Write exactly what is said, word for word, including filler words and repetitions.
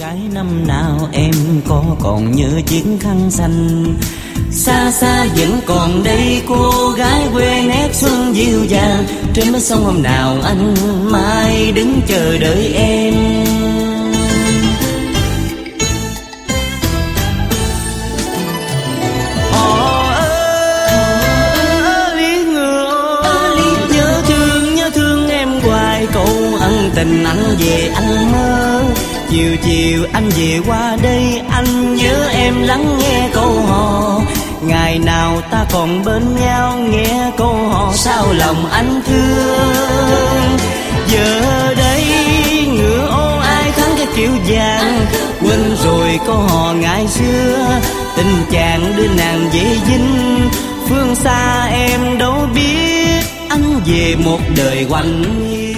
gái năm nào em có còn nhớ chiếc khăn xanh. Xa xa vẫn còn đây cô gái quê nét xuân dịu dàng. Trên bến sông hôm nào anh mãi đứng chờ đợi em. Tình anh về anh mơ, chiều chiều anh về qua đây, anh nhớ em lắng nghe câu hò. Ngày nào ta còn bên nhau, nghe câu hò sao lòng anh thương. Giờ đây ngựa ô ai thắng cái kiểu vàng, quên rồi câu hò ngày xưa. Tình chàng đưa nàng về dinh, phương xa em đâu biết anh về một đời quạnh hiu.